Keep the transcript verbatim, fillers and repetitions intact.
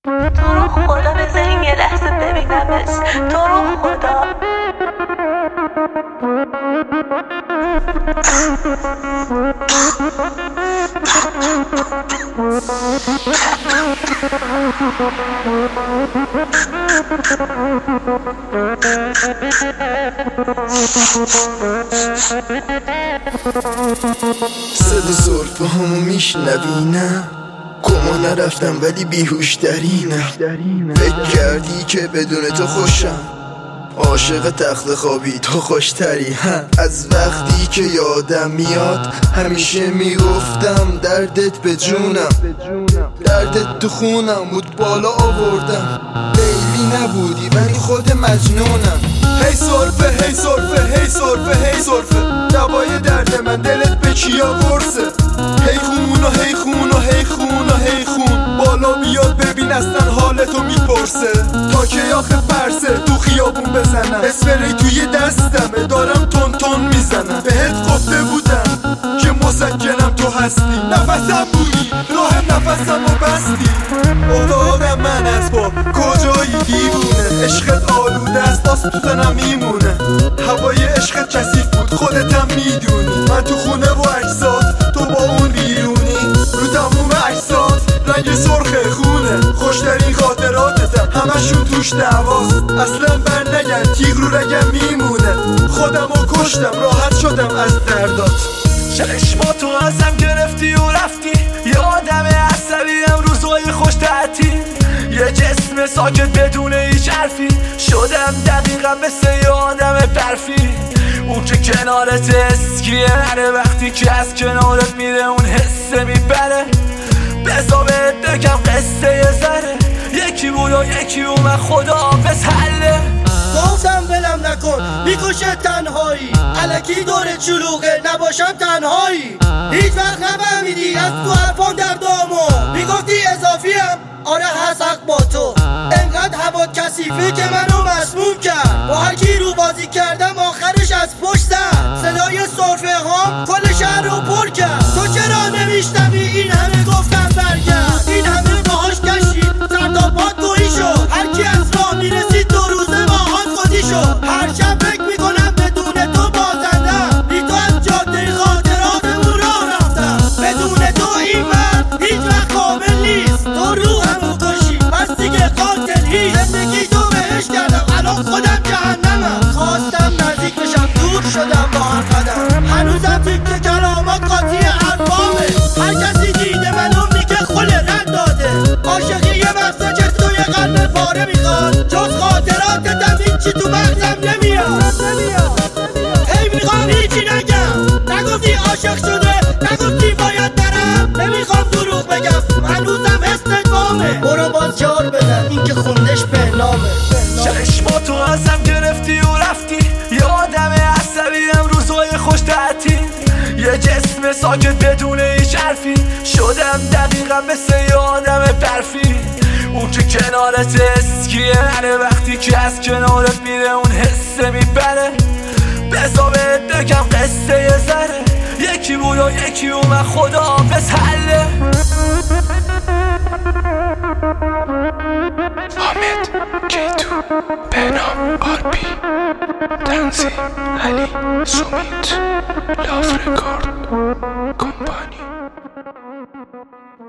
تو رو خدا بذارین یه لحظه ببینمش، تو رو خدا. صدا سرفه همو میشنوی نه؟ کما نرفتم ولی بیهوش ترینم. فکر کردی که بدون تو خوشم، عاشق تخت خوابی تو خوشتری. از وقتی که یادم میاد همیشه میگفتم دردت به جونم، دردت تو خونم بود بالا آوردم. لیلی نبودی ولی خود مجنونم. هی سرفه هی سرفه هی سرفه هی سرفه، دوای درد من دلت به کیا ورسه. هی خون و هی خون و هی خون و هی خون، بالا بیاد ببین اصلا حالتو میپرسه. تا که آخه پرسه تو خیابون بزنم، اسپری توی دستمه دارم تون تون میزنم. بهت گفته بودم که مسکنم تو هستی، نفسم بودی راه نفسم و بستی. افتادم من از پا کجایی دیوونه، عشقت آلوده است آس تو تنم میمونه. هوای عشقت کثیف بود خودتم میدونی، من تو خونه و اجساد تو با اون بیرونی. رو تموم اجساد رنگ سرخ خونه، خوشترین خاطراتتم همشون توش دعواست. اصلا بر نگرد تیغ رو رگم میمونه، خودمو کشتم راحت شدم از دردات. چشماتو ازم گرفتی و رفتی، یه آدم عصبیم روزای خوش تعطیل، یه جسم ساکت بدون هیچ حرفی. شدم دقیقا مثل یه آدم برفی، اون که کنارت اسکیه هره، وقتی که از کنارت میره اون حسه میبره. بزا بهت بگم قصه یه ذره، یکی بود و یکی اومد خدا بس حله. گفتم ولم نکن میکشه تنهایی، الکی دور چلوغه نباشم تنهایی. هیچ وقت نفهمیدی از تو حرفان در دامو، میگفتی اضافیم آره هست حق با تو. انقدر هوا کثیفه که منو مسموم کرد، با هر کی رو بازی کردم آخرش از پشت زد. صدای سرفه هام کل شهر رو پر کرد. تو چرا نمیشنوی این همه گفتم برگرد، این همه باهاش کشید سر تا پات گویی شد. هر کی از راه میرسید دو روزه باهات خودی شد. هر شب فکر میکنم بدون تو بازندم، بی تو از جاده خاطراتمون راه رفتم. بدون تو این مرد هیچ وقت کامل نیست، تو روحمو کشی پس دیگه قاتل هیچ. زندگی تو بهش کردم الان خودم جهنمم، خواستم نزدیک بشم دور شدم با هر قدم. هنوزم فکر کلامات قاطی حرفامه، هر کسی دیده منو میگه خل رد داده. عاشقی یه مغزه که توی قلب پاره میخواد، جز خاطراتتم هیچی تو مغزم نمیاد. هی میخوام هیچی نگم، نگفتی عاشق شده نگفتی باید برم. نمیخوام دروغ بگم هنوزم حست وامه، برو باز جار بزن این که خوندش به نامه. چشماتو ازم گرفتی و رفتی، یه آدم عصبیم روزای خوش تعطیل، یه جسم ساکت بدون هیچ حرفی. شدم دقیقا مثل یه آدم برفی، اون که کنارت اسکیه هره، وقتی که از کنارت میره اون حسه میبره. بزا بهت بگم قصه یه ذره، یکی بود و یکی اومد خدا بس حله. حامد کیتو بهنام آرپی تنظیم علی سومیت لاف رکورد کمپانی.